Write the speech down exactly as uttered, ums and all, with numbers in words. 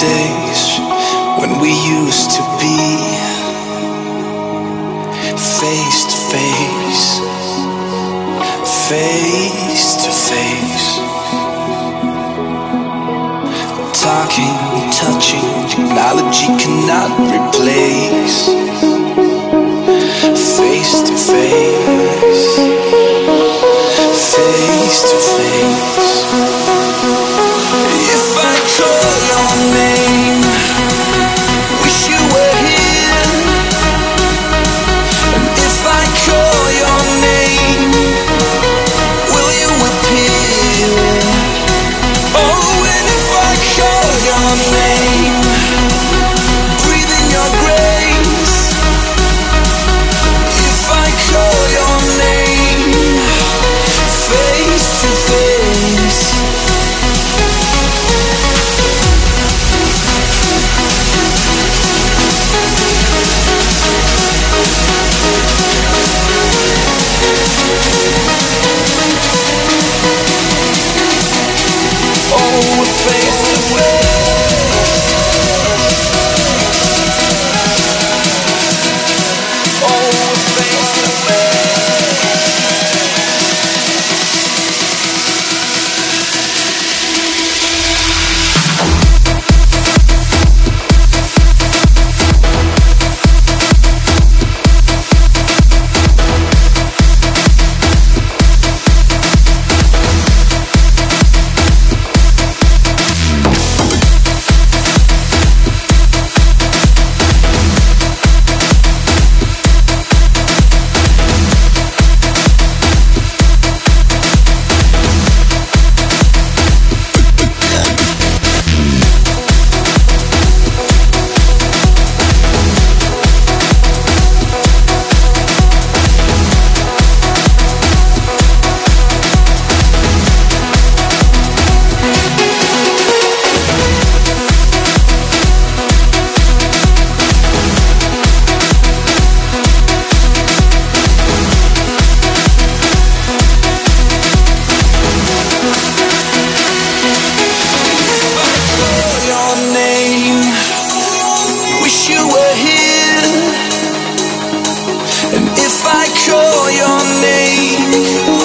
days when we used to be face to face, face to face. Talking, touching, technology cannot replace face to face, face to face. If I call your name, wish you were here. And if I call your name, will you appear? Oh, and if I call your name, breathe in your grace. If I call your name, face to face. Oh, face to face. Oh, face to call your name,